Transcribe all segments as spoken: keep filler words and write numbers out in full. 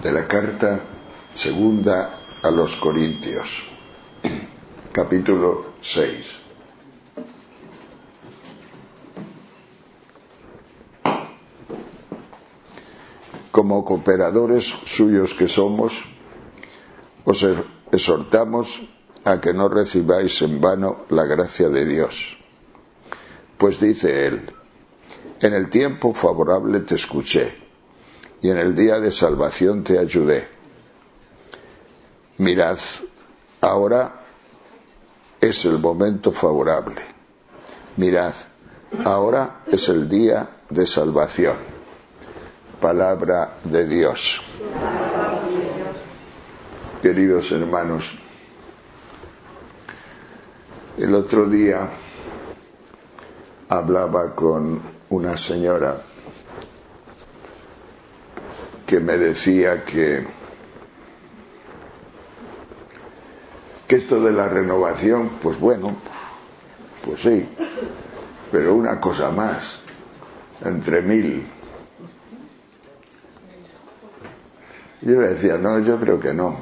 de la carta segunda a los Corintios, capítulo seis. Como cooperadores suyos que somos, os exhortamos a que no recibáis en vano la gracia de Dios. Pues dice él: en el tiempo favorable te escuché, y en el día de salvación te ayudé. Mirad, ahora es el momento favorable. Mirad, ahora es el día de salvación. Palabra de Dios. Queridos hermanos, el otro día hablaba con una señora que me decía que, que esto de la renovación, pues bueno, pues sí, pero una cosa más, entre mil. Yo le decía, no, yo creo que no.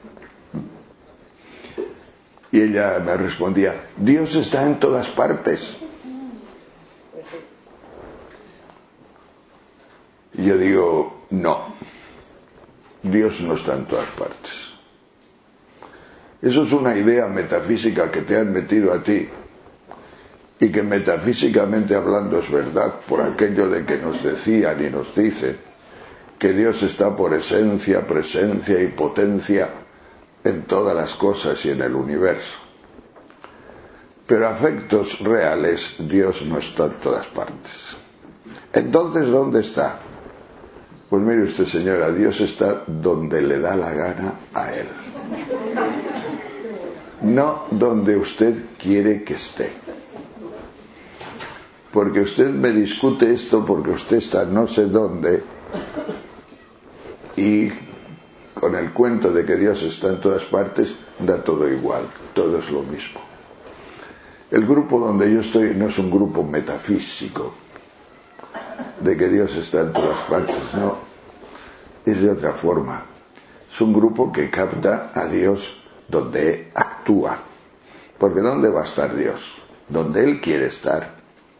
Y ella me respondía, Dios está en todas partes. Y yo digo, no, Dios no está en todas partes. Eso es una idea metafísica que te han metido a ti, y que metafísicamente hablando es verdad, por aquello de que nos decían y nos dicen que Dios está por esencia, presencia y potencia en todas las cosas y en el universo. Pero a efectos reales, Dios no está en todas partes. Entonces, ¿dónde está? Pues mire usted, señora, Dios está donde le da la gana a Él. No donde usted quiere que esté. Porque usted me discute esto porque usted está no sé dónde, y con el cuento de que Dios está en todas partes, da todo igual, todo es lo mismo. El grupo donde yo estoy no es un grupo metafísico, de que Dios está en todas partes, no, es de otra forma. Es un grupo que capta a Dios donde actúa. Porque ¿dónde va a estar Dios? Donde Él quiere estar,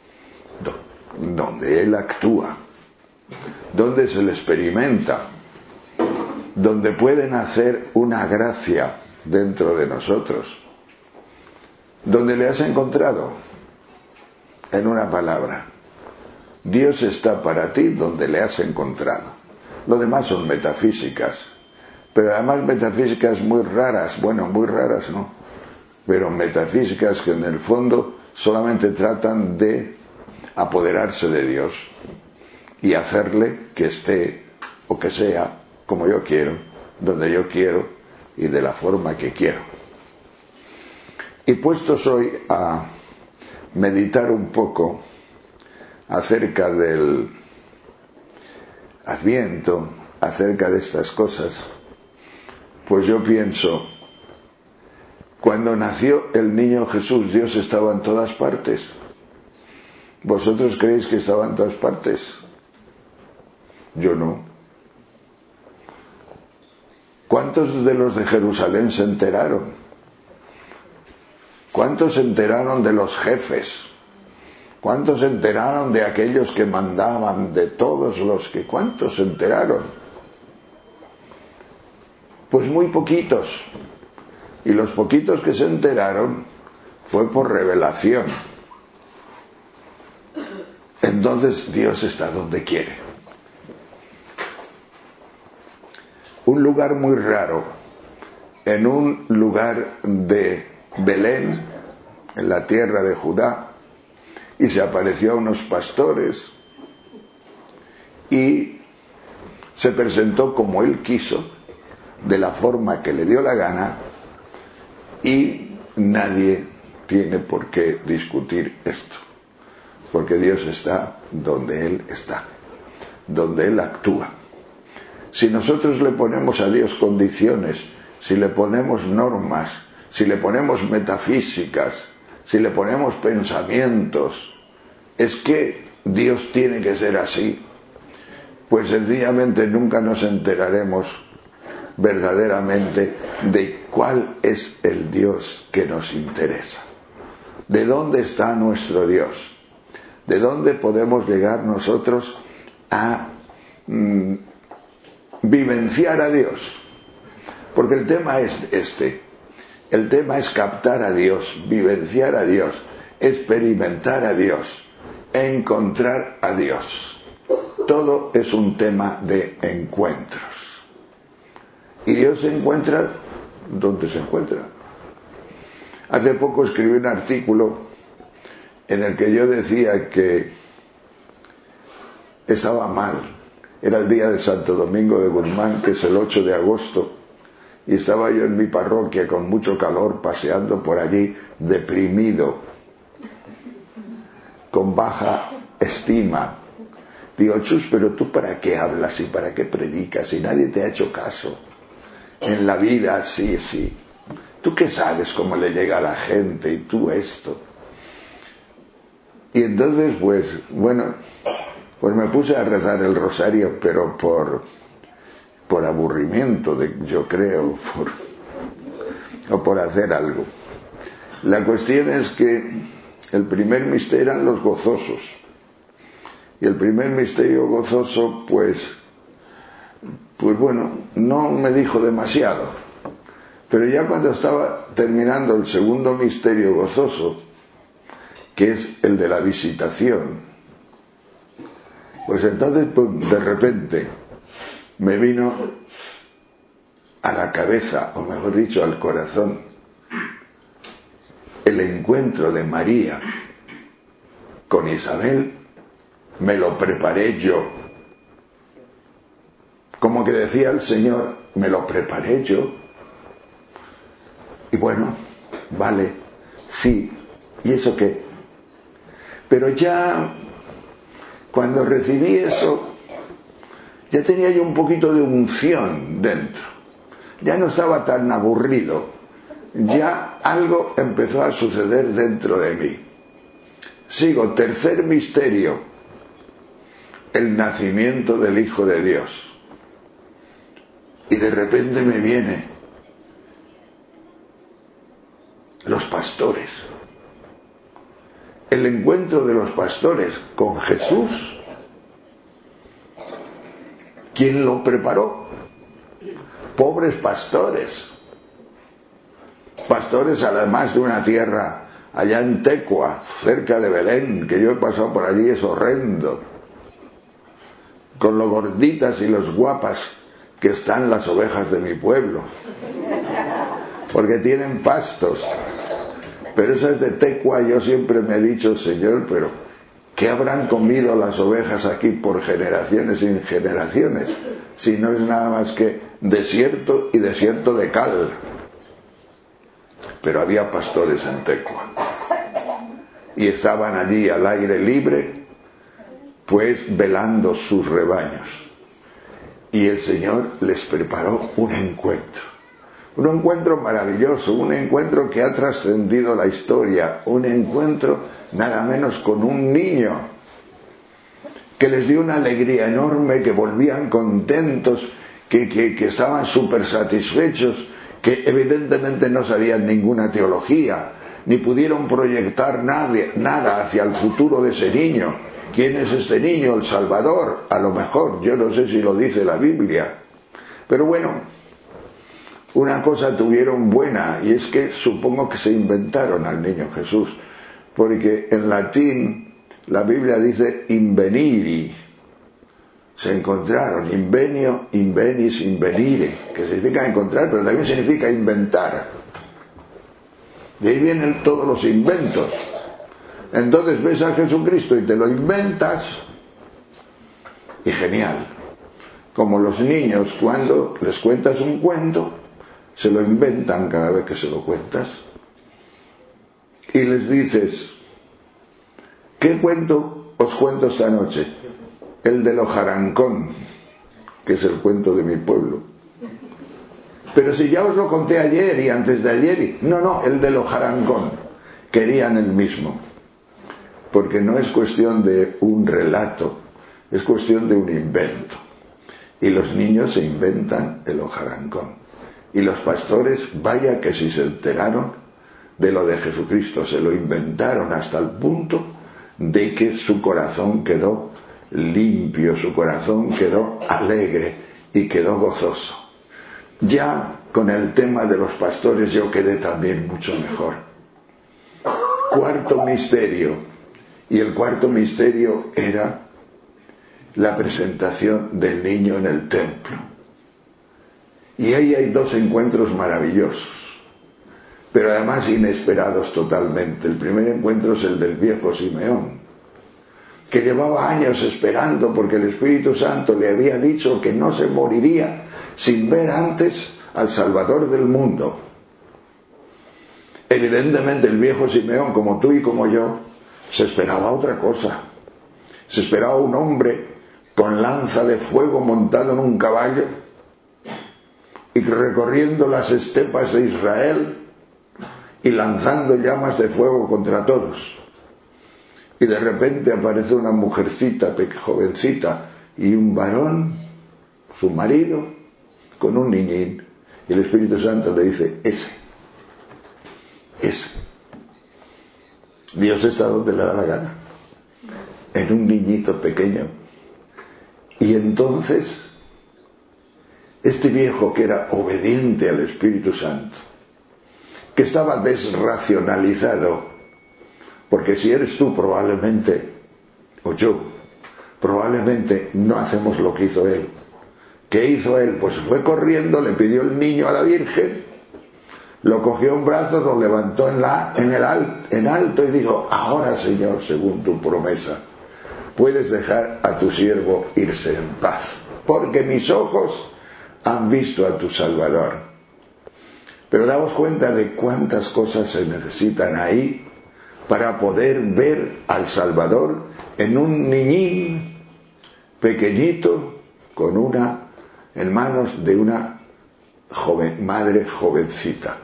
donde Él actúa, donde se le experimenta, donde pueden hacer una gracia dentro de nosotros. ¿Dónde le has encontrado? En una palabra, Dios está para ti donde le has encontrado. Lo demás son metafísicas, pero además metafísicas muy raras, bueno, muy raras no, pero metafísicas que en el fondo solamente tratan de apoderarse de Dios y hacerle que esté o que sea como yo quiero, donde yo quiero y de la forma que quiero. Y puestos hoy a meditar un poco acerca del Adviento, acerca de estas cosas, pues yo pienso, cuando nació el niño Jesús, Dios estaba en todas partes. ¿Vosotros creéis que estaba en todas partes? Yo no. ¿Cuántos de los de Jerusalén se enteraron? ¿Cuántos se enteraron de los jefes? ¿Cuántos se enteraron de aquellos que mandaban, de todos los que... ¿Cuántos se enteraron? Pues muy poquitos. Y los poquitos que se enteraron fue por revelación. Entonces Dios está donde quiere. Un lugar muy raro, en un lugar de Belén, en la tierra de Judá, y se apareció a unos pastores y se presentó como él quiso, de la forma que le dio la gana, y nadie tiene por qué discutir esto, porque Dios está donde Él está, donde Él actúa. Si nosotros le ponemos a Dios condiciones, si le ponemos normas, si le ponemos metafísicas, si le ponemos pensamientos, es que Dios tiene que ser así, pues sencillamente nunca nos enteraremos verdaderamente de cuál es el Dios que nos interesa. ¿De dónde está nuestro Dios? ¿De dónde podemos llegar nosotros a mm, vivenciar a Dios? Porque el tema es este. El tema es captar a Dios, vivenciar a Dios, experimentar a Dios, encontrar a Dios. Todo es un tema de encuentros. Y Dios se encuentra donde se encuentra. Hace poco escribí un artículo en el que yo decía que estaba mal. Era el día de Santo Domingo de Guzmán, que es el ocho de agosto, y estaba yo en mi parroquia con mucho calor, paseando por allí, deprimido, con baja estima. Digo, Chus, pero tú ¿para qué hablas y para qué predicas si nadie te ha hecho caso? En la vida, sí, sí. ¿Tú qué sabes cómo le llega a la gente y tú esto? Y entonces, pues, bueno, pues me puse a rezar el rosario, pero por, por aburrimiento, de, yo creo, por, o por hacer algo. La cuestión es que el primer misterio eran los gozosos. Y el primer misterio gozoso, pues, pues bueno, no me dijo demasiado. Pero ya cuando estaba terminando el segundo misterio gozoso, que es el de la visitación, pues entonces, pues, de repente, me vino a la cabeza, o mejor dicho, al corazón, el encuentro de María con Isabel. Me lo preparé yo. Como que decía el Señor, me lo preparé yo. Y bueno, vale, sí, ¿y eso qué? Pero ya, cuando recibí eso, ya tenía yo un poquito de unción dentro. Ya no estaba tan aburrido. Ya algo empezó a suceder dentro de mí. Sigo, tercer misterio. El nacimiento del Hijo de Dios. Y de repente me viene los pastores. El encuentro de los pastores con Jesús. ¿Quién lo preparó? Pobres pastores. Pastores además de una tierra allá en Tecua, cerca de Belén, que yo he pasado por allí, es horrendo. Con lo gorditas y los guapas que están las ovejas de mi pueblo, porque tienen pastos. Pero esas de Tecua, yo siempre me he dicho, Señor, pero ¿qué habrán comido las ovejas aquí por generaciones y generaciones? Si no es nada más que desierto y desierto de cal. Pero había pastores en Tecua y estaban allí al aire libre, pues velando sus rebaños, y el Señor les preparó un encuentro, un encuentro maravilloso, un encuentro que ha trascendido la historia, un encuentro nada menos con un niño que les dio una alegría enorme, que volvían contentos, que, que, que estaban súper satisfechos, que evidentemente no sabían ninguna teología, ni pudieron proyectar nada, nada hacia el futuro de ese niño. ¿Quién es este niño? El Salvador, a lo mejor, yo no sé si lo dice la Biblia. Pero bueno, una cosa tuvieron buena, y es que supongo que se inventaron al niño Jesús, porque en latín la Biblia dice inveniri. Se encontraron, invenio, invenis, invenire, que significa encontrar, pero también significa inventar. De ahí vienen todos los inventos. Entonces ves a Jesucristo y te lo inventas, y genial. Como los niños, cuando les cuentas un cuento, se lo inventan cada vez que se lo cuentas. Y les dices, ¿qué cuento os cuento esta noche? El del hojarancón, que es el cuento de mi pueblo. Pero si ya os lo conté ayer y antes de ayer, y... no, no, el del hojarancón. Querían el mismo. Porque no es cuestión de un relato, es cuestión de un invento. y los niños se inventan el hojarancón. Y los pastores, vaya que si se enteraron de lo de Jesucristo, se lo inventaron hasta el punto de que su corazón quedó limpio, su corazón quedó alegre y quedó gozoso. Ya con el tema de los pastores yo quedé también mucho mejor. Cuarto misterio, y el cuarto misterio era la presentación del niño en el templo. Y ahí hay dos encuentros maravillosos, pero además inesperados totalmente. El primer encuentro es el del viejo Simeón, que llevaba años esperando porque el Espíritu Santo le había dicho que no se moriría sin ver antes al Salvador del mundo. Evidentemente el viejo Simeón, como tú y como yo, se esperaba otra cosa. Se esperaba un hombre con lanza de fuego montado en un caballo y recorriendo las estepas de Israel y lanzando llamas de fuego contra todos. Y de repente aparece una mujercita, jovencita, y un varón, su marido, con un niñín. Y el Espíritu Santo le dice, ese, ese. Dios está donde le da la gana, en un niñito pequeño. Y entonces, este viejo que era obediente al Espíritu Santo, que estaba desracionalizado, porque si eres tú probablemente, o yo, probablemente no hacemos lo que hizo él. ¿Qué hizo él? Pues fue corriendo, le pidió el niño a la Virgen, lo cogió en brazos, lo levantó en, la, en, el al, en alto y dijo, ahora Señor, según tu promesa, puedes dejar a tu siervo irse en paz, porque mis ojos han visto a tu Salvador. Pero damos cuenta de cuántas cosas se necesitan ahí para poder ver al Salvador en un niñín pequeñito con una en manos de una joven, madre jovencita.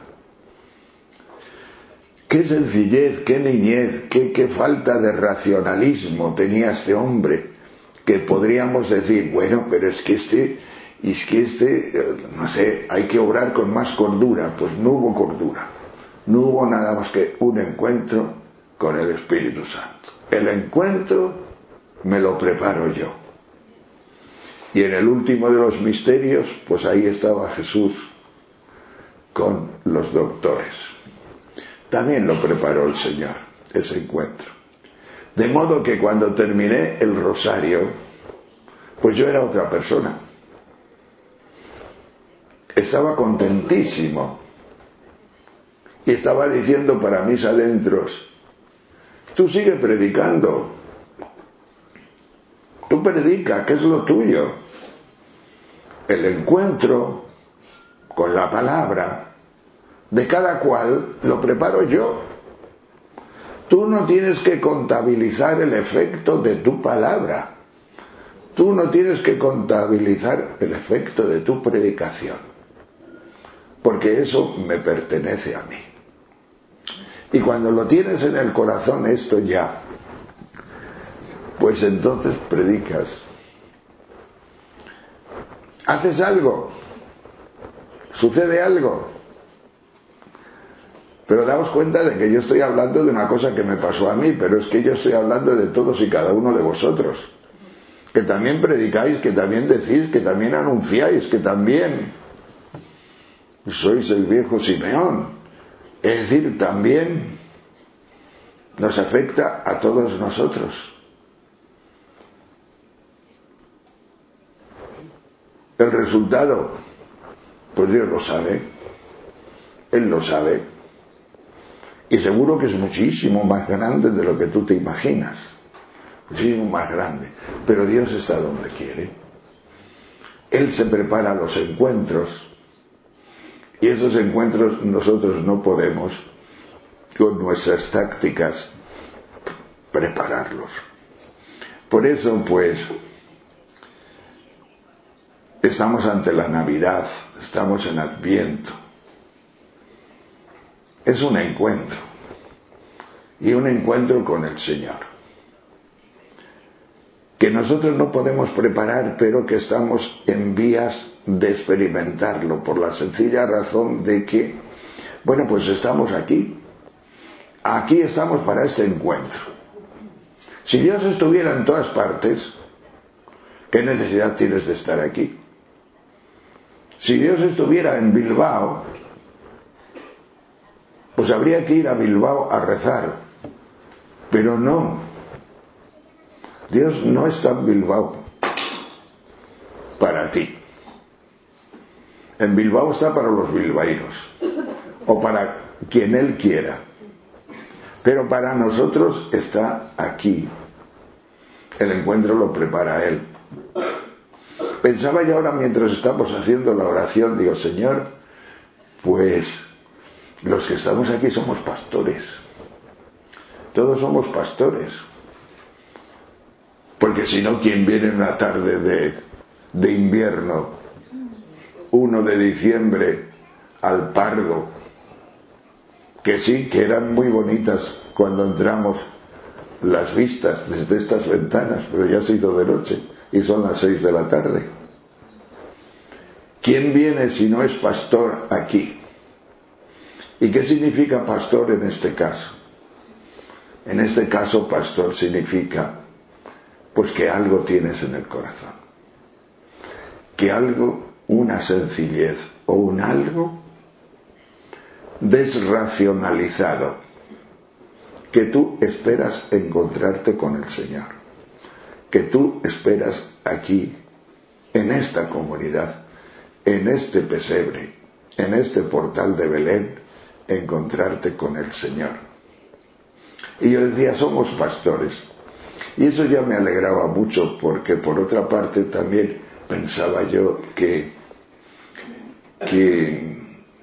Qué sencillez, qué niñez, qué, qué falta de racionalismo tenía este hombre, que podríamos decir, bueno, pero es que este, es que este, no sé, hay que obrar con más cordura. Pues no hubo cordura, no hubo nada más que un encuentro con el Espíritu Santo. El encuentro me lo preparo yo. Y en el último de los misterios, pues ahí estaba Jesús con los doctores. También lo preparó el Señor, ese encuentro. De modo que cuando terminé el rosario, pues yo era otra persona. Estaba contentísimo. Y estaba diciendo para mis adentros, tú sigue predicando. Tú predica, que es lo tuyo. El encuentro con la palabra de cada cual lo preparo yo. Tú no tienes que contabilizar el efecto de tu palabra. Tú no tienes que contabilizar el efecto de tu predicación, porque eso me pertenece a mí. Y cuando lo tienes en el corazón esto ya, pues entonces predicas. Haces algo, sucede algo. Pero daos cuenta de que yo estoy hablando de una cosa que me pasó a mí, pero es que yo estoy hablando de todos y cada uno de vosotros, que también predicáis, que también decís, que también anunciáis, que también sois el viejo Simeón. Es decir, también nos afecta a todos nosotros. El resultado, pues Dios lo sabe, Él lo sabe, y seguro que es muchísimo más grande de lo que tú te imaginas, muchísimo más grande, pero Dios está donde quiere. Él se prepara los encuentros, y esos encuentros nosotros no podemos, con nuestras tácticas, prepararlos. Por eso, pues, estamos ante la Navidad, estamos en Adviento. Es un encuentro, y un encuentro con el Señor, que nosotros no podemos preparar, pero que estamos en vías de experimentarlo, por la sencilla razón de que, bueno, pues estamos aquí. Aquí estamos para este encuentro. Si Dios estuviera en todas partes, ¿qué necesidad tienes de estar aquí? Si Dios estuviera en Bilbao, pues habría que ir a Bilbao a rezar. Pero no. Dios no está en Bilbao para ti. En Bilbao está para los bilbaínos, o para quien Él quiera. Pero para nosotros está aquí. El encuentro lo prepara Él. Pensaba yo ahora mientras estamos haciendo la oración, digo, Señor, pues los que estamos aquí somos pastores. Todos somos pastores. Porque si no, ¿quién viene una tarde de, de invierno, uno de diciembre, al Pardo? Que sí, que eran muy bonitas cuando entramos las vistas desde estas ventanas, pero ya se hizo de noche y son las seis de la tarde. ¿Quién viene si no es pastor aquí? ¿Y qué significa pastor en este caso? En este caso, pastor significa pues que algo tienes en el corazón, que algo, una sencillez o un algo desracionalizado, que tú esperas encontrarte con el Señor, que tú esperas aquí, en esta comunidad, en este pesebre, en este portal de Belén, encontrarte con el Señor. Y yo decía, somos pastores. Y eso ya me alegraba mucho, porque por otra parte también pensaba yo que, que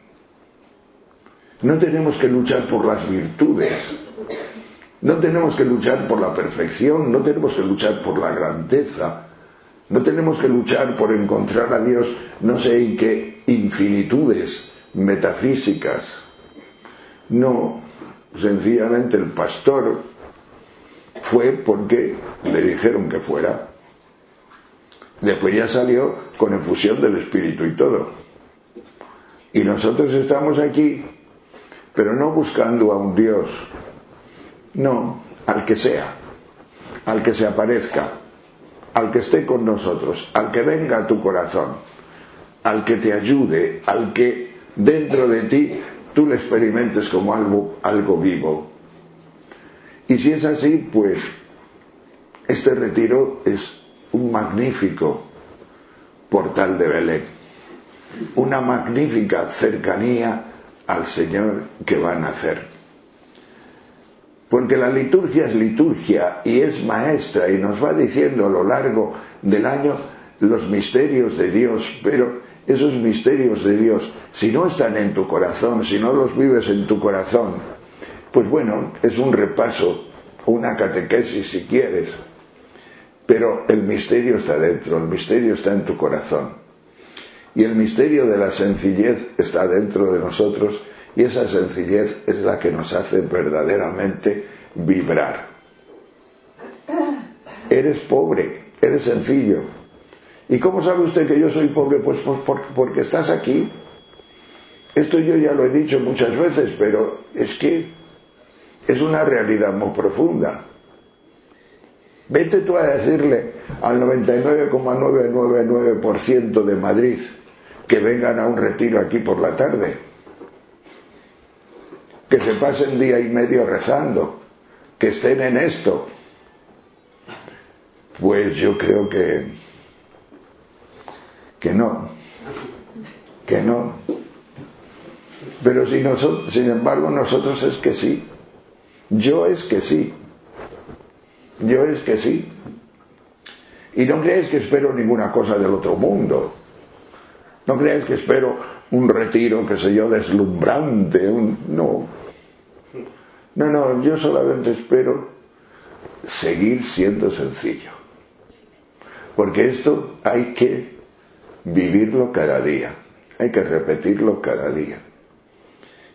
no tenemos que luchar por las virtudes, no tenemos que luchar por la perfección, no tenemos que luchar por la grandeza, no tenemos que luchar por encontrar a Dios no sé en qué infinitudes metafísicas. No, sencillamente el pastor fue porque le dijeron que fuera. Después ya salió con efusión del Espíritu y todo. Y nosotros estamos aquí, pero no buscando a un Dios, no, al que sea, al que se aparezca, al que esté con nosotros, al que venga a tu corazón, al que te ayude, al que dentro de ti tú le experimentes como algo, algo vivo. Y si es así, pues este retiro es un magnífico portal de Belén, una magnífica cercanía al Señor que va a nacer. Porque la liturgia es liturgia y es maestra y nos va diciendo a lo largo del año los misterios de Dios, pero esos misterios de Dios, si no están en tu corazón, si no los vives en tu corazón, pues bueno, es un repaso, una catequesis si quieres, pero el misterio está dentro, el misterio está en tu corazón. Y el misterio de la sencillez está dentro de nosotros, y esa sencillez es la que nos hace verdaderamente vibrar. Eres pobre, eres sencillo. ¿Y cómo sabe usted que yo soy pobre? Pues, pues por, porque estás aquí. Esto yo ya lo he dicho muchas veces, pero es que es una realidad muy profunda. Vete tú a decirle al noventa y nueve coma novecientos noventa y nueve por ciento de Madrid que vengan a un retiro aquí por la tarde, que se pasen día y medio rezando, que estén en esto. Pues yo creo que que no, que no. Pero si nosotros, sin embargo, nosotros es que sí. Yo es que sí. Yo es que sí. Y no creáis que espero ninguna cosa del otro mundo. No creáis que espero un retiro, qué sé yo, deslumbrante. Un... No. No, no, yo solamente espero seguir siendo sencillo. Porque esto hay que vivirlo cada día. Hay que repetirlo cada día.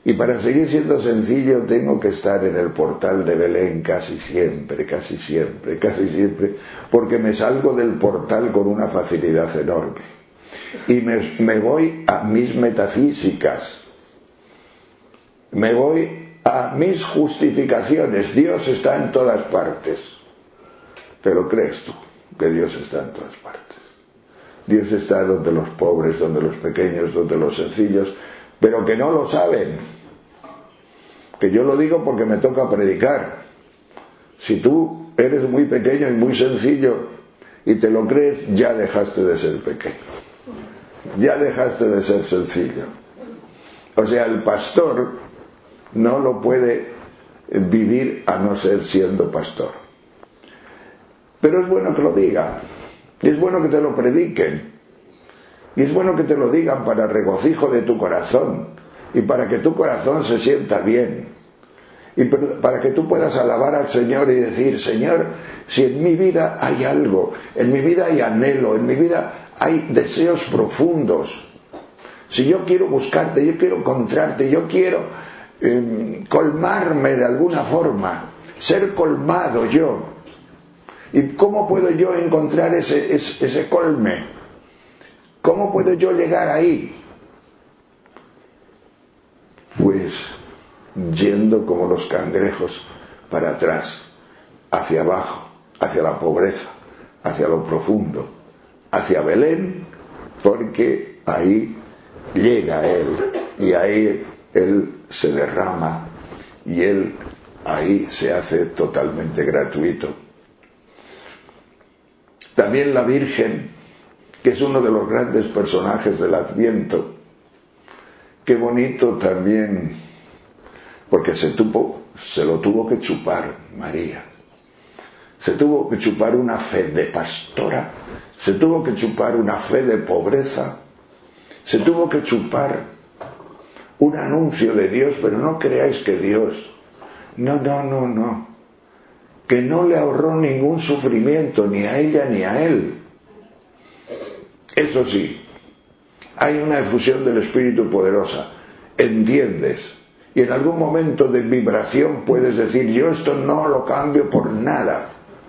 Y para seguir siendo sencillo tengo que estar en el portal de Belén casi siempre, casi siempre, casi siempre, porque me salgo del portal con una facilidad enorme. Y me, me voy a mis metafísicas, me voy a mis justificaciones. Dios está en todas partes. ¿Pero crees tú que Dios está en todas partes? Dios está donde los pobres, donde los pequeños, donde los sencillos, pero que no lo saben. Que yo lo digo porque me toca predicar. Si tú eres muy pequeño y muy sencillo y te lo crees, ya dejaste de ser pequeño, ya dejaste de ser sencillo. O sea, el pastor no lo puede vivir a no ser siendo pastor. Pero es bueno que lo diga, y es bueno que te lo prediquen, y es bueno que te lo digan para regocijo de tu corazón y para que tu corazón se sienta bien y para que tú puedas alabar al Señor y decir: Señor, si en mi vida hay algo, en mi vida hay anhelo, en mi vida hay deseos profundos, si yo quiero buscarte, yo quiero encontrarte, yo quiero eh, colmarme de alguna forma, ser colmado yo. ¿Y cómo puedo yo encontrar ese, ese, ese colme? ¿Cómo puedo yo llegar ahí? Pues yendo como los cangrejos para atrás, hacia abajo, hacia la pobreza, hacia lo profundo, hacia Belén, porque ahí llega Él, y ahí Él se derrama, y Él ahí se hace totalmente gratuito. También la Virgen, que es uno de los grandes personajes del Adviento. Qué bonito también, porque se, tuvo, se lo tuvo que chupar María. Se tuvo que chupar una fe de pastora, se tuvo que chupar una fe de pobreza, se tuvo que chupar un anuncio de Dios, pero no creáis que Dios, no, no, no, no, que no le ahorró ningún sufrimiento, ni a ella ni a él. Eso sí, hay una efusión del Espíritu poderosa, entiendes, y en algún momento de vibración puedes decir: yo esto no lo cambio por nada.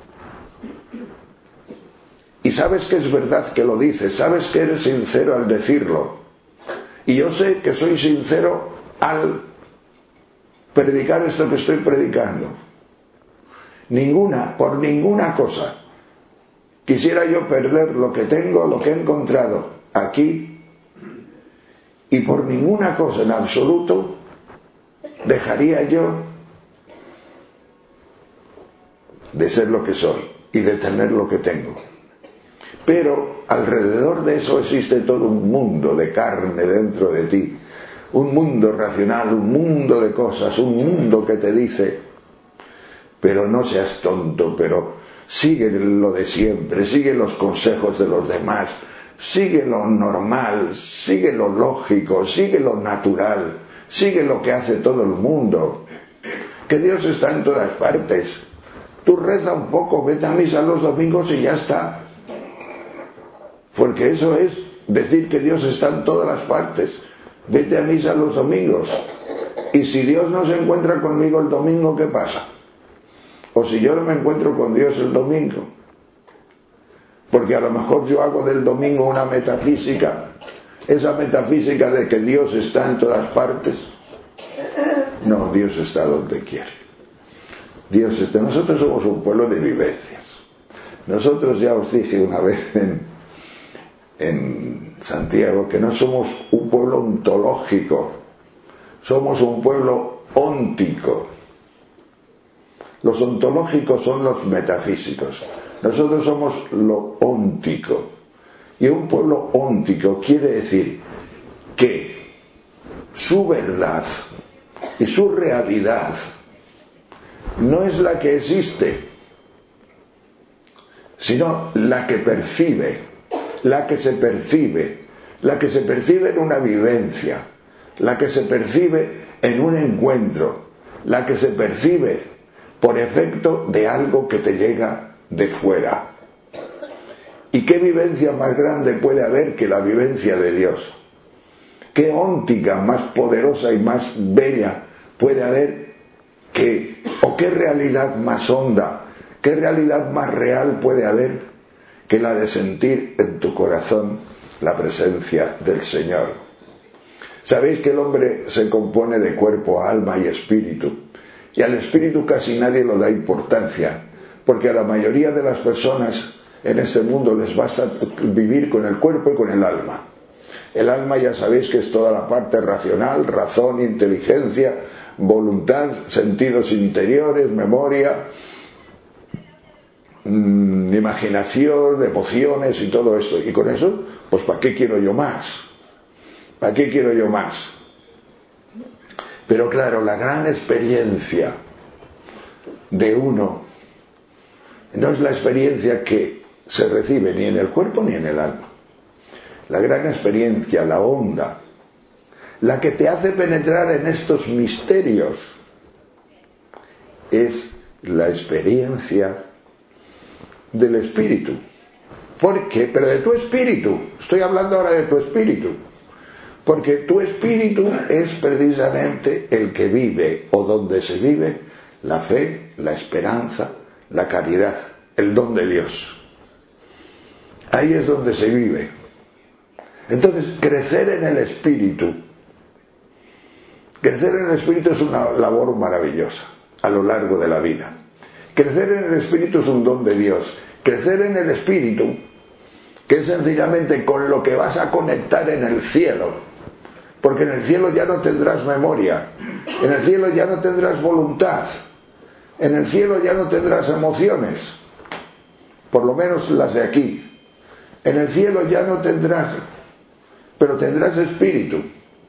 Y sabes que es verdad que lo dices, sabes que eres sincero al decirlo. Y yo sé que soy sincero al predicar esto que estoy predicando. Ninguna, por ninguna cosa, quisiera yo perder lo que tengo, lo que he encontrado aquí, y por ninguna cosa en absoluto dejaría yo de ser lo que soy y de tener lo que tengo. Pero alrededor de eso existe todo un mundo de carne dentro de ti, un mundo racional, un mundo de cosas, un mundo que te dice: pero no seas tonto, pero sigue lo de siempre, sigue los consejos de los demás, sigue lo normal, sigue lo lógico, sigue lo natural, sigue lo que hace todo el mundo, que Dios está en todas partes. Tú reza un poco, vete a misa los domingos y ya está, porque eso es decir que Dios está en todas las partes. Vete a misa los domingos, y si Dios no se encuentra conmigo el domingo, ¿qué pasa? O si yo no me encuentro con Dios el domingo, porque a lo mejor yo hago del domingo una metafísica, esa metafísica de que Dios está en todas partes. No, Dios está donde quiere. Dios está. Nosotros somos un pueblo de vivencias. Nosotros, ya os dije una vez en, en Santiago, que no somos un pueblo ontológico, somos un pueblo óntico. Los ontológicos son los metafísicos, nosotros somos lo óntico. Y un pueblo óntico quiere decir que su verdad y su realidad no es la que existe, sino la que percibe, la que se percibe, la que se percibe en una vivencia, la que se percibe en un encuentro, la que se percibe por efecto de algo que te llega de fuera. ¿Y qué vivencia más grande puede haber que la vivencia de Dios? ¿Qué óntica más poderosa y más bella puede haber que, o qué realidad más honda, qué realidad más real puede haber que la de sentir en tu corazón la presencia del Señor? Sabéis que el hombre se compone de cuerpo, alma y espíritu, y al espíritu casi nadie lo da importancia, porque a la mayoría de las personas en este mundo les basta vivir con el cuerpo y con el alma. El alma ya sabéis que es toda la parte racional, razón, inteligencia, voluntad, sentidos interiores, memoria, mmm, imaginación, emociones y todo esto. Y con eso, pues ¿para qué quiero yo más? ¿Para qué quiero yo más? Pero claro, la gran experiencia de uno no es la experiencia que se recibe ni en el cuerpo ni en el alma. La gran experiencia, la honda, la que te hace penetrar en estos misterios, es la experiencia del espíritu. ¿Por qué? Pero de tu espíritu. Estoy hablando ahora de tu espíritu. Porque tu espíritu es precisamente el que vive, o donde se vive, la fe, la esperanza, la caridad, el don de Dios. Ahí es donde se vive. Entonces, crecer en el espíritu, crecer en el espíritu es una labor maravillosa a lo largo de la vida. Crecer en el espíritu es un don de Dios. Crecer en el espíritu, que es sencillamente con lo que vas a conectar en el cielo, porque en el cielo ya no tendrás memoria, en el cielo ya no tendrás voluntad, en el cielo ya no tendrás emociones, por lo menos las de aquí. En el cielo ya no tendrás, pero tendrás espíritu.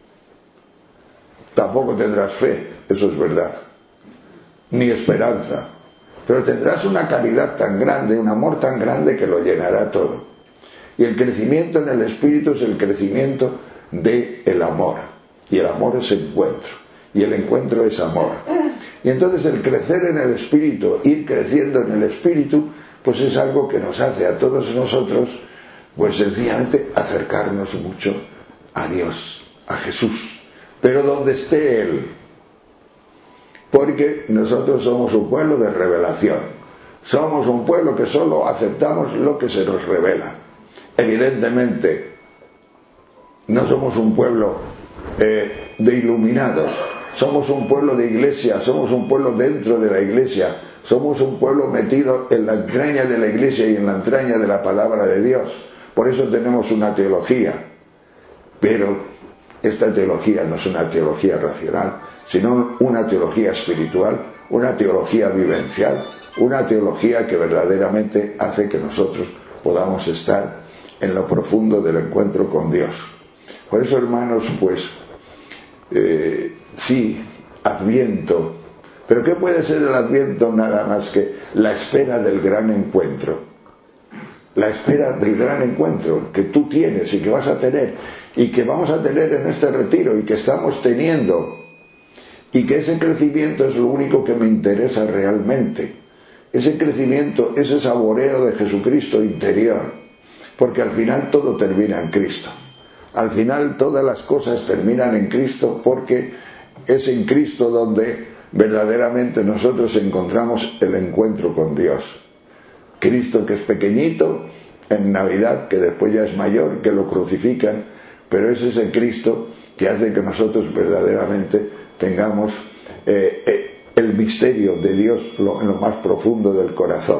Tampoco tendrás fe, eso es verdad, ni esperanza, pero tendrás una caridad tan grande, un amor tan grande que lo llenará todo. Y el crecimiento en el espíritu es el crecimiento del amor, y el amor es encuentro, y el encuentro es amor. Y entonces el crecer en el espíritu, ir creciendo en el espíritu, pues es algo que nos hace a todos nosotros, pues sencillamente acercarnos mucho a Dios, a Jesús, pero donde esté Él, porque nosotros somos un pueblo de revelación, somos un pueblo que solo aceptamos lo que se nos revela. Evidentemente no somos un pueblo eh, de iluminados, somos un pueblo de iglesia, somos un pueblo dentro de la iglesia, somos un pueblo metido en la entraña de la iglesia y en la entraña de la palabra de Dios. Por eso tenemos una teología, pero esta teología no es una teología racional, sino una teología espiritual, una teología vivencial, una teología que verdaderamente hace que nosotros podamos estar en lo profundo del encuentro con Dios. Por eso, hermanos, pues eh, sí, Adviento, pero ¿qué puede ser el Adviento nada más que la espera del gran encuentro? La espera del gran encuentro que tú tienes y que vas a tener y que vamos a tener en este retiro y que estamos teniendo, y que ese crecimiento es lo único que me interesa realmente, ese crecimiento, ese saboreo de Jesucristo interior, porque al final todo termina en Cristo, al final todas las cosas terminan en Cristo, porque es en Cristo donde verdaderamente nosotros encontramos el encuentro con Dios. Cristo, que es pequeñito en Navidad, que después ya es mayor, que lo crucifican, pero es ese Cristo que hace que nosotros verdaderamente tengamos eh, eh, el misterio de Dios lo, en lo más profundo del corazón.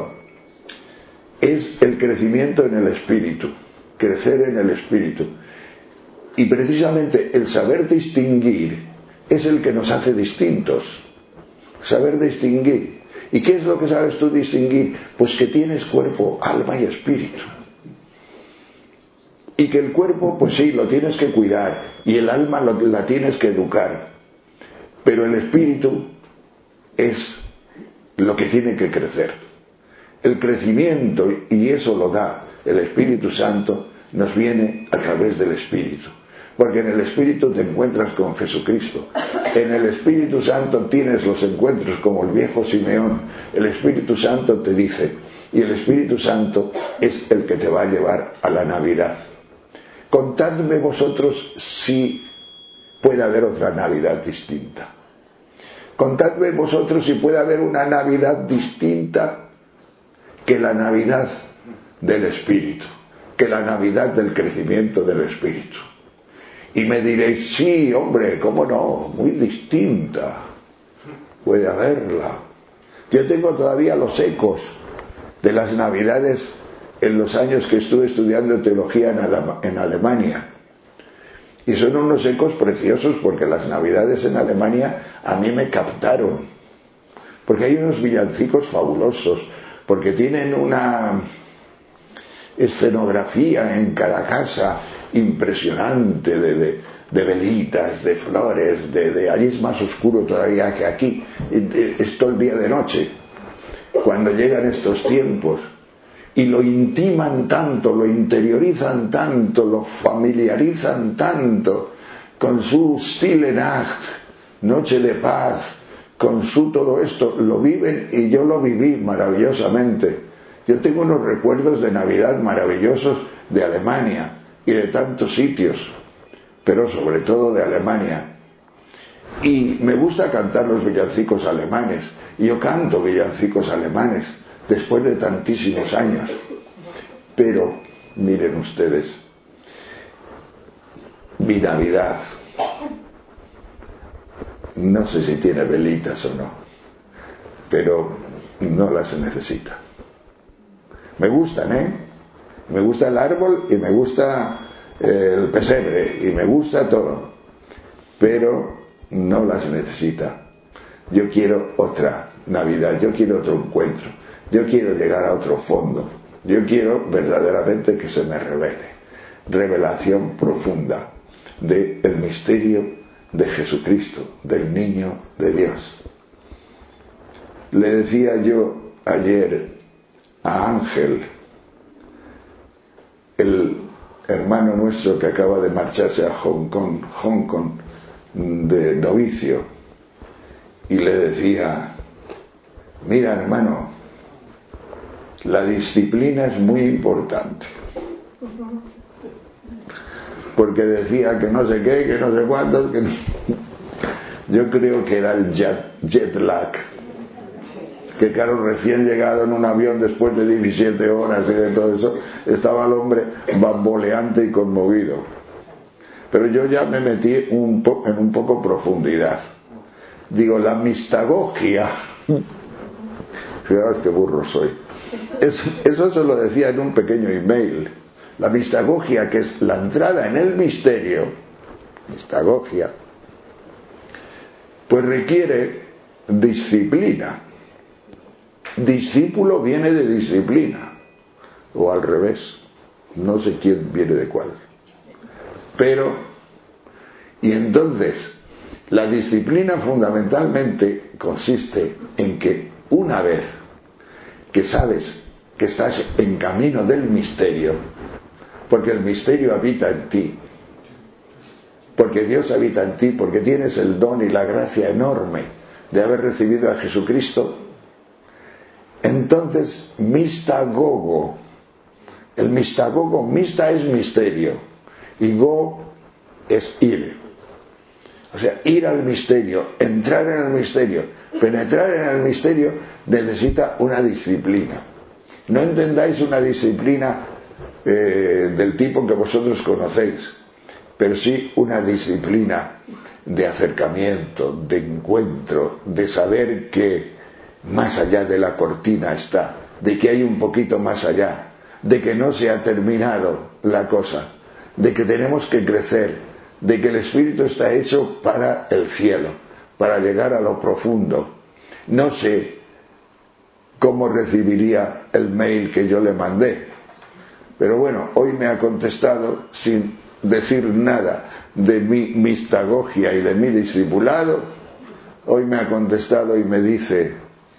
Es el crecimiento en el espíritu, crecer en el espíritu, y precisamente el saber distinguir es el que nos hace distintos. Saber distinguir. ¿Y qué es lo que sabes tú distinguir? Pues que tienes cuerpo, alma y espíritu. Y que el cuerpo, pues sí, lo tienes que cuidar, y el alma lo, la tienes que educar, pero el espíritu es lo que tiene que crecer. El crecimiento, y eso lo da el Espíritu Santo, nos viene a través del Espíritu. Porque en el Espíritu te encuentras con Jesucristo. En el Espíritu Santo tienes los encuentros como el viejo Simeón. El Espíritu Santo te dice, y el Espíritu Santo es el que te va a llevar a la Navidad. Contadme vosotros si puede haber otra Navidad distinta. Contadme vosotros si puede haber una Navidad distinta que la Navidad del Espíritu, que la Navidad del crecimiento del Espíritu. Y me diréis, sí, hombre, cómo no, muy distinta, puede haberla. Yo tengo todavía los ecos de las Navidades en los años que estuve estudiando teología en, Alema- en Alemania. Y son unos ecos preciosos porque las Navidades en Alemania a mí me captaron. Porque hay unos villancicos fabulosos, porque tienen una escenografía en cada casa impresionante de, de, de velitas, de flores, de, de allí es más oscuro todavía que aquí, es todo el día de noche cuando llegan estos tiempos, y lo intiman tanto, lo interiorizan tanto, lo familiarizan tanto con su Stille Nacht, noche de paz, con su todo esto, lo viven, y yo lo viví maravillosamente. Yo tengo unos recuerdos de Navidad maravillosos de Alemania y de tantos sitios, pero sobre todo de Alemania. Y me gusta cantar los villancicos alemanes, y yo canto villancicos alemanes después de tantísimos años. Pero miren ustedes, mi Navidad, no sé si tiene velitas o no, pero no las necesita. Me gustan, ¿eh? Me gusta el árbol y me gusta el pesebre y me gusta todo, pero no las necesita. Yo quiero otra Navidad, yo quiero otro encuentro, yo quiero llegar a otro fondo, yo quiero verdaderamente que se me revele, revelación profunda del misterio de Jesucristo, del niño de Dios. Le decía yo ayer a Ángel, el hermano nuestro que acaba de marcharse a Hong Kong, Hong Kong de novicio, y le decía, mira hermano, la disciplina es muy importante, porque decía que no sé qué, que no sé cuántos, que no... Yo creo que era el jet, jet lag, que claro, recién llegado en un avión después de diecisiete horas y de todo eso, estaba el hombre bamboleante y conmovido. Pero yo ya me metí un po- en un poco profundidad. Digo, la mistagogia, fijaos qué burro soy, eso, eso se lo decía en un pequeño email. La mistagogia, que es la entrada en el misterio, mistagogia, pues requiere disciplina. Discípulo viene de disciplina, o al revés, no sé quién viene de cuál. Pero, y entonces, la disciplina fundamentalmente consiste en que una vez que sabes que estás en camino del misterio, porque el misterio habita en ti, porque Dios habita en ti, porque tienes el don y la gracia enorme de haber recibido a Jesucristo, entonces mistagogo, el mistagogo, mista es misterio y go es ir, o sea, ir al misterio, entrar en el misterio, penetrar en el misterio necesita una disciplina. No entendáis una disciplina eh, del tipo que vosotros conocéis, pero sí una disciplina de acercamiento, de encuentro, de saber que más allá de la cortina está, de que hay un poquito más allá, de que no se ha terminado la cosa, de que tenemos que crecer, de que el Espíritu está hecho para el cielo, para llegar a lo profundo. No sé cómo recibiría el mail que yo le mandé, pero bueno, hoy me ha contestado sin decir nada de mi mistagogia y de mi discipulado. Hoy me ha contestado y me dice,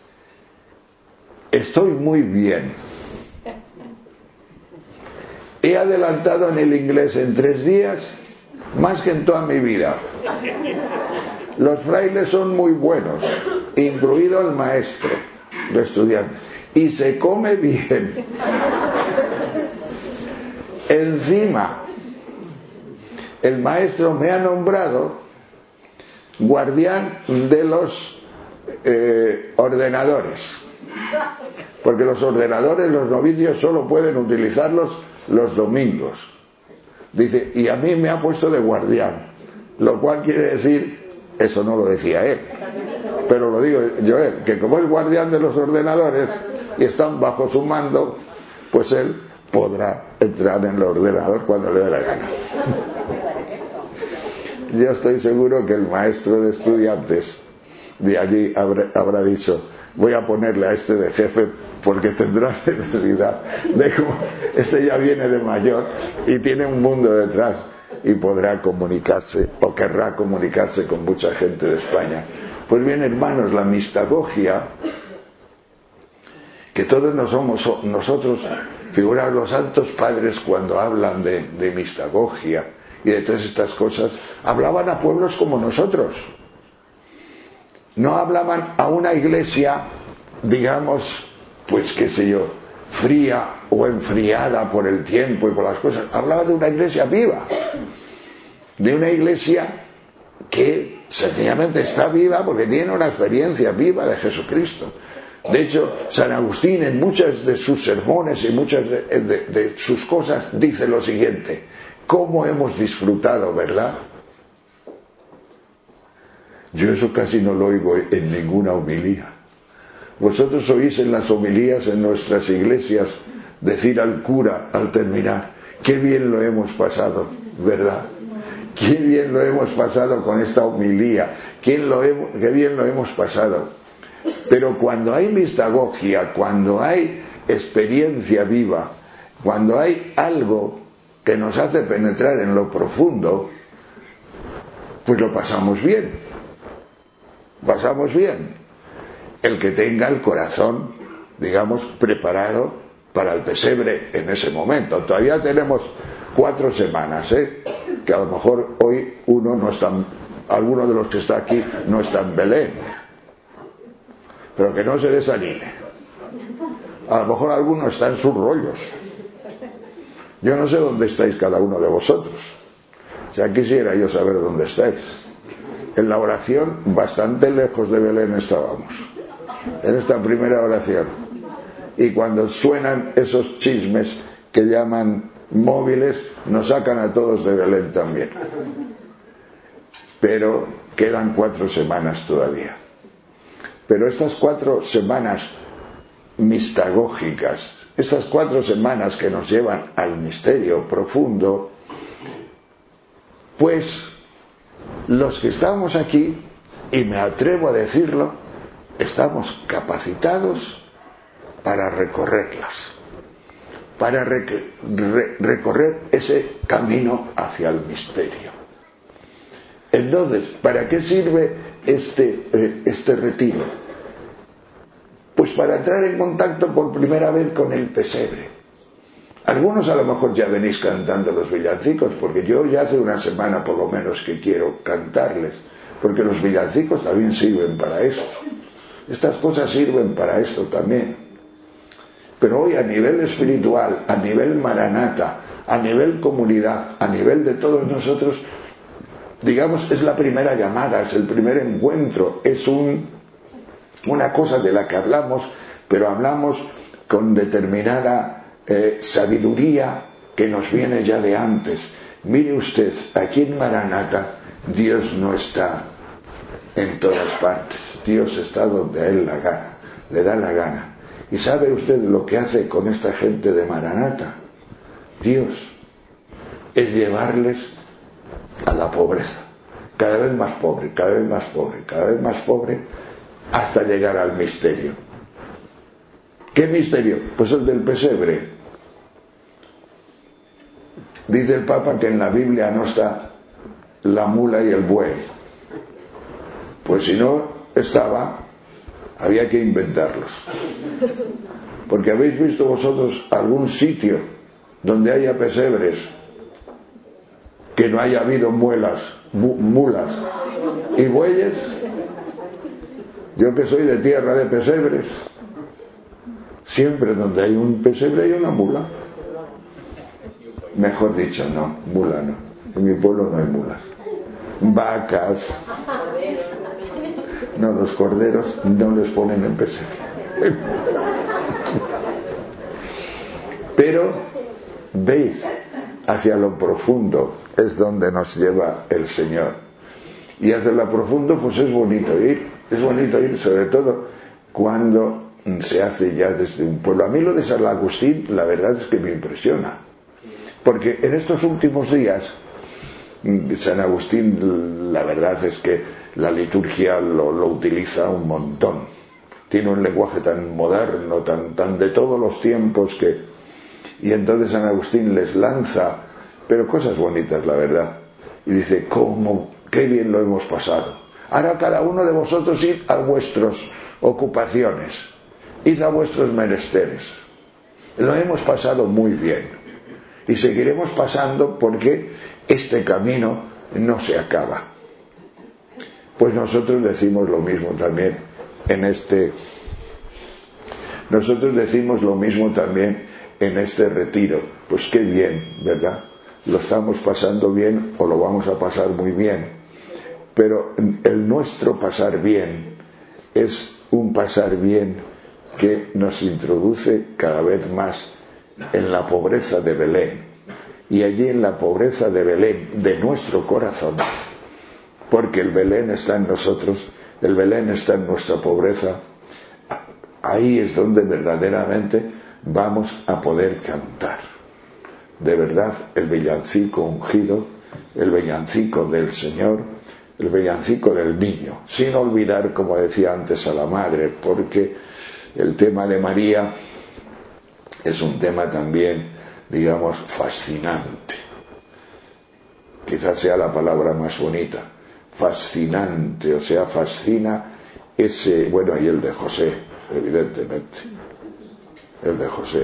estoy muy bien, he adelantado en el inglés en tres días más que en toda mi vida, los frailes son muy buenos, incluido el maestro de estudiantes, y se come bien. Encima el maestro me ha nombrado guardián de los eh, ordenadores, porque los ordenadores los novicios solo pueden utilizarlos los domingos. Dice, y a mí me ha puesto de guardián, lo cual quiere decir, eso no lo decía él, pero lo digo yo él, que como es guardián de los ordenadores y están bajo su mando, pues él podrá entrar en el ordenador cuando le dé la gana. Yo estoy seguro que el maestro de estudiantes de allí habrá, habrá dicho, voy a ponerle a este de jefe porque tendrá necesidad de como este ya viene de mayor y tiene un mundo detrás y podrá comunicarse o querrá comunicarse con mucha gente de España. Pues bien, hermanos, la mistagogia, que todos no somos nosotros, figuraos, los santos padres cuando hablan de, de mistagogia y de todas estas cosas, hablaban a pueblos como nosotros. No hablaban a una iglesia, digamos, pues qué sé yo, fría o enfriada por el tiempo y por las cosas. Hablaba de una iglesia viva, de una iglesia que sencillamente está viva porque tiene una experiencia viva de Jesucristo. De hecho, San Agustín en muchas de sus sermones y muchas de, de, de sus cosas dice lo siguiente: ¿cómo hemos disfrutado, verdad? Yo eso casi no lo oigo en ninguna homilía. Vosotros oís en las homilías en nuestras iglesias decir al cura al terminar, qué bien lo hemos pasado, ¿verdad? Qué bien lo hemos pasado con esta homilía, qué, lo hemos, qué bien lo hemos pasado. Pero cuando hay mistagogia, cuando hay experiencia viva, cuando hay algo que nos hace penetrar en lo profundo, pues lo pasamos bien. Pasamos bien. El que tenga el corazón, digamos, preparado para el pesebre en ese momento. Todavía tenemos cuatro semanas, ¿eh? Que a lo mejor hoy uno no está, alguno de los que está aquí no está en Belén, pero que no se desanime. A lo mejor alguno está en sus rollos. Yo no sé dónde estáis cada uno de vosotros. O sea, quisiera yo saber dónde estáis. En la oración, bastante lejos de Belén estábamos, en esta primera oración. Y cuando suenan esos chismes que llaman móviles, nos sacan a todos de Belén también. Pero quedan cuatro semanas todavía. Pero estas cuatro semanas mistagógicas, estas cuatro semanas que nos llevan al misterio profundo, pues los que estamos aquí, y me atrevo a decirlo, estamos capacitados para recorrerlas, para rec- re- recorrer ese camino hacia el misterio. Entonces, ¿para qué sirve este, eh, este retiro? Pues para entrar en contacto por primera vez con el pesebre. Algunos a lo mejor ya venís cantando los villancicos, porque yo ya hace una semana por lo menos que quiero cantarles, porque los villancicos también sirven para esto. Estas cosas sirven para esto también. Pero hoy a nivel espiritual, a nivel maranata, a nivel comunidad, a nivel de todos nosotros, digamos, es la primera llamada, es el primer encuentro, es un, una cosa de la que hablamos, pero hablamos con determinada eh, sabiduría que nos viene ya de antes. Mire usted, aquí en Maranata Dios no está en todas partes, Dios está donde a Él la gana, le da la gana. ¿Y sabe usted lo que hace con esta gente de Maranata? Dios es llevarles a la pobreza, cada vez más pobre, cada vez más pobre, cada vez más pobre, hasta llegar al misterio. ¿Qué misterio? Pues el del pesebre. Dice el Papa que en la Biblia no está la mula y el buey. Pues si no estaba, había que inventarlos. Porque habéis visto vosotros algún sitio donde haya pesebres que no haya habido muelas, mulas y bueyes. Yo que soy de tierra de pesebres, siempre donde hay un pesebre hay una mula. Mejor dicho, no, mula no. En mi pueblo no hay mulas. vacas. No, los corderos no les ponen en pesebre. Pero, ¿veis? Hacia lo profundo es donde nos lleva el Señor. Y hacia lo profundo pues es bonito ir, es bonito ir sobre todo cuando se hace ya desde un pueblo. A mí lo de San Agustín la verdad es que me impresiona, porque en estos últimos días San Agustín la verdad es que la liturgia lo, lo utiliza un montón, tiene un lenguaje tan moderno, tan, tan de todos los tiempos que, y entonces San Agustín les lanza pero cosas bonitas la verdad, y dice cómo, qué bien lo hemos pasado, ahora cada uno de vosotros id a vuestras ocupaciones, id a vuestros menesteres, lo hemos pasado muy bien y seguiremos pasando porque este camino no se acaba. Pues nosotros decimos lo mismo también en este nosotros decimos lo mismo también en este retiro. Pues qué bien, ¿verdad? Lo estamos pasando bien o lo vamos a pasar muy bien, pero el nuestro pasar bien es un pasar bien que nos introduce cada vez más en la pobreza de Belén, y allí en la pobreza de Belén de nuestro corazón, porque el Belén está en nosotros, el Belén está en nuestra pobreza, ahí es donde verdaderamente vamos a poder cantar de verdad el villancico ungido, el villancico del Señor, el villancico del niño, sin olvidar, como decía antes, a la madre, porque el tema de María es un tema también, digamos, fascinante. Quizás sea la palabra más bonita, fascinante, o sea, fascina ese, bueno, y el de José, evidentemente, el de José,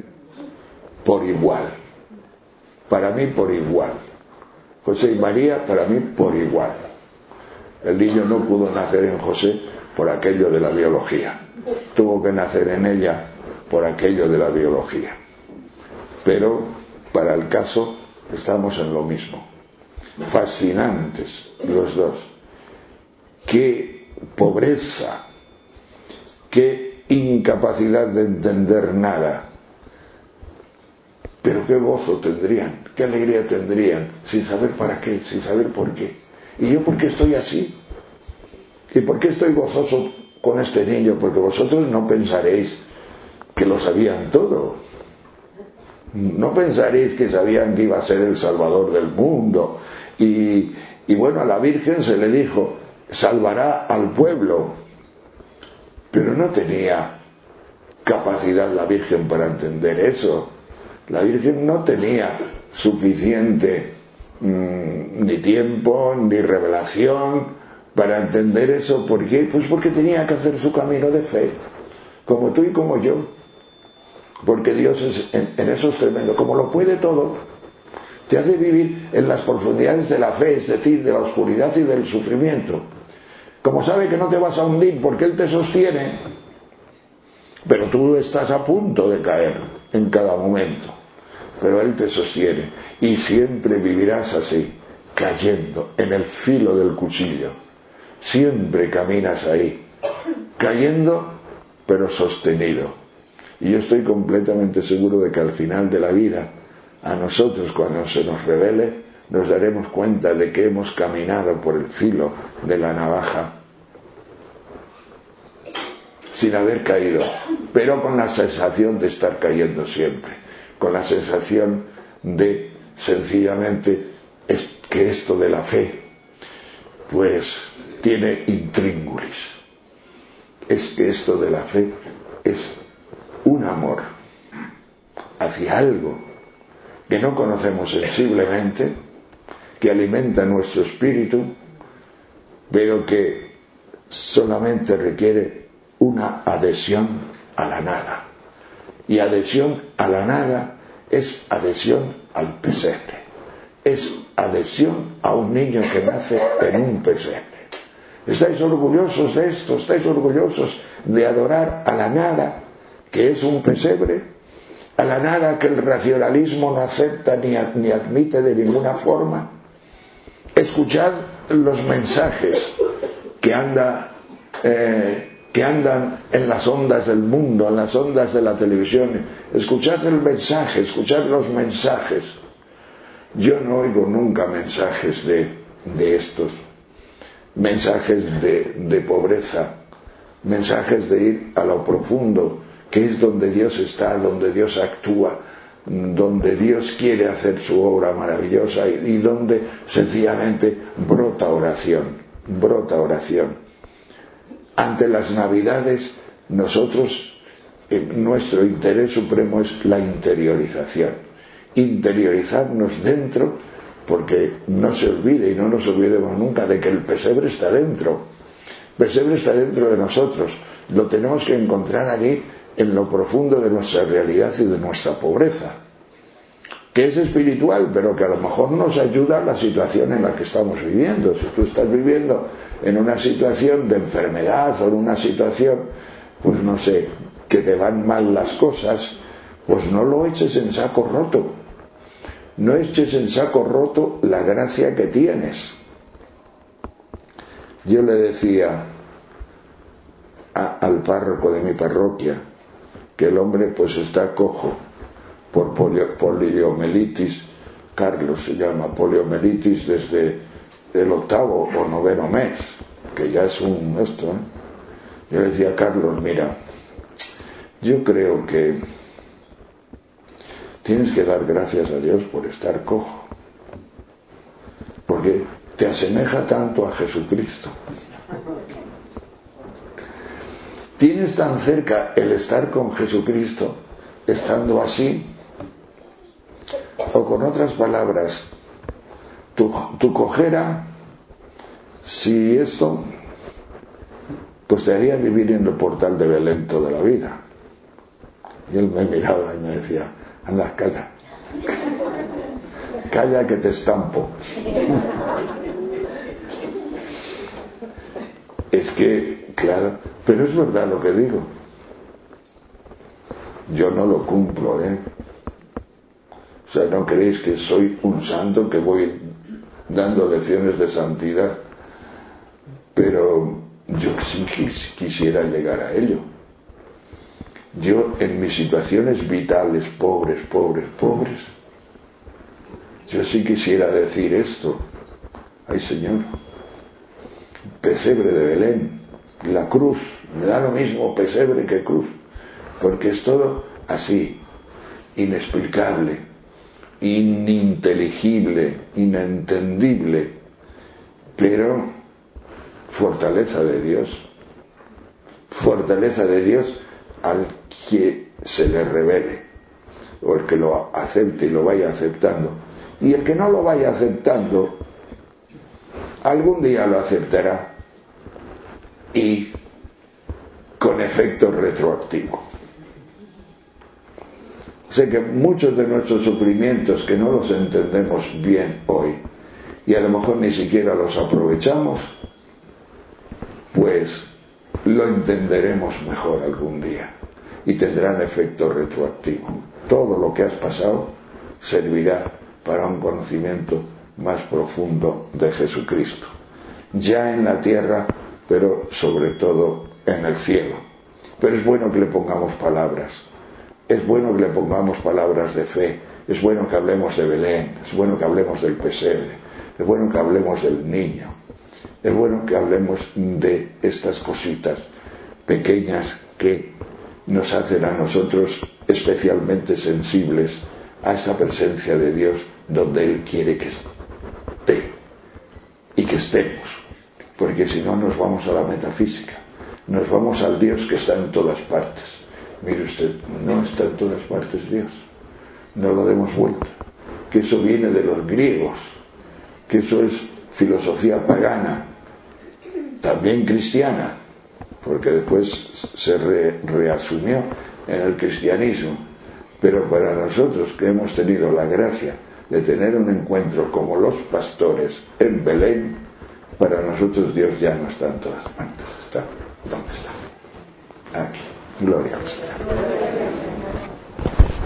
por igual, para mí por igual, José y María para mí por igual. El niño no pudo nacer en José por aquello de la biología, tuvo que nacer en ella por aquello de la biología, pero para el caso estamos en lo mismo, fascinantes los dos. Qué pobreza, qué incapacidad de entender nada, pero qué gozo tendrían, qué alegría tendrían, sin saber para qué, sin saber por qué. ¿Y yo por qué estoy así? ¿Y por qué estoy gozoso con este niño? Porque vosotros no pensaréis que lo sabían todo, no pensaréis que sabían que iba a ser el Salvador del mundo, y, y bueno, a la Virgen se le dijo, salvará al pueblo, pero no tenía capacidad la Virgen para entender eso. La Virgen no tenía suficiente mmm, ni tiempo ni revelación para entender eso. ¿Por qué? Pues porque tenía que hacer su camino de fe, como tú y como yo, porque Dios es, en, en eso es tremendo, como lo puede todo, te hace vivir en las profundidades de la fe, es decir, de la oscuridad y del sufrimiento, como sabe que no te vas a hundir porque Él te sostiene, pero tú estás a punto de caer en cada momento, pero Él te sostiene, y siempre vivirás así, cayendo en el filo del cuchillo, siempre caminas ahí, cayendo pero sostenido. Y yo estoy completamente seguro de que al final de la vida, a nosotros cuando se nos revele, nos daremos cuenta de que hemos caminado por el filo de la navaja sin haber caído, pero con la sensación de estar cayendo siempre, con la sensación de sencillamente es que esto de la fe pues tiene intríngulis, es que esto de la fe es un amor hacia algo que no conocemos sensiblemente, que alimenta nuestro espíritu, pero que solamente requiere una adhesión a la nada. Y adhesión a la nada es adhesión al pesebre, es adhesión a un niño que nace en un pesebre. ¿Estáis orgullosos de esto? ¿Estáis orgullosos de adorar a la nada, que es un pesebre? A la nada que el racionalismo no acepta ni, ni admite de ninguna forma. Es escuchad los mensajes que, anda, eh, que andan en las ondas del mundo, en las ondas de la televisión. Escuchad el mensaje, escuchad los mensajes. Yo no oigo nunca mensajes de, de estos, mensajes de, de pobreza, mensajes de ir a lo profundo, que es donde Dios está, donde Dios actúa, donde Dios quiere hacer su obra maravillosa y, y donde sencillamente brota oración, brota oración. Ante las Navidades, nosotros, eh, nuestro interés supremo es la interiorización, interiorizarnos dentro, porque no se olvide y no nos olvidemos nunca de que el pesebre está dentro, el pesebre está dentro de nosotros, lo tenemos que encontrar allí en lo profundo de nuestra realidad y de nuestra pobreza, que es espiritual, pero que a lo mejor nos ayuda a la situación en la que estamos viviendo. Si tú estás viviendo en una situación de enfermedad o en una situación, pues no sé, que te van mal las cosas, pues no lo eches en saco roto, no eches en saco roto la gracia que tienes. Yo le decía a, al párroco de mi parroquia que el hombre pues está cojo por polio, poliomielitis, Carlos se llama, poliomielitis desde el octavo o noveno mes, que ya es un esto, ¿eh? Yo le decía a Carlos, mira, yo creo que tienes que dar gracias a Dios por estar cojo, porque te asemeja tanto a Jesucristo. Tienes tan cerca el estar con Jesucristo estando así, o con otras palabras, tu, tu cojera, si esto, pues te haría vivir en el portal de Belén toda la vida. Y él me miraba y me decía, anda, calla, calla que te estampo. Es que, claro, pero es verdad lo que digo. Yo no lo cumplo, ¿eh? O sea, no creéis que soy un santo que voy dando lecciones de santidad, pero yo sí quisiera llegar a ello. Yo en mis situaciones vitales, pobres, pobres, pobres, yo sí quisiera decir esto: ay Señor, pesebre de Belén, la cruz, me da lo mismo pesebre que cruz, porque es todo así, inexplicable, ininteligible, inentendible, pero fortaleza de Dios, fortaleza de Dios al que se le revele, o el que lo acepte y lo vaya aceptando, y el que no lo vaya aceptando algún día lo aceptará, y con efecto retroactivo. Sé que muchos de nuestros sufrimientos, que no los entendemos bien hoy y a lo mejor ni siquiera los aprovechamos, pues lo entenderemos mejor algún día y tendrán efecto retroactivo. Todo lo que has pasado servirá para un conocimiento más profundo de Jesucristo, ya en la tierra, pero sobre todo en el cielo. Pero es bueno que le pongamos palabras, es bueno que le pongamos palabras de fe, es bueno que hablemos de Belén, es bueno que hablemos del pesebre, es bueno que hablemos del niño, es bueno que hablemos de estas cositas pequeñas que nos hacen a nosotros especialmente sensibles a esta presencia de Dios donde Él quiere que esté y que estemos, porque si no nos vamos a la metafísica, nos vamos al Dios que está en todas partes. Mire usted, no está en todas partes Dios, no lo demos vuelta, que eso viene de los griegos, que eso es filosofía pagana, también cristiana, porque después se re, reasumió en el cristianismo, pero para nosotros que hemos tenido la gracia de tener un encuentro como los pastores en Belén, para nosotros Dios ya no está en todas partes, está donde está, aquí, gloria al Señor.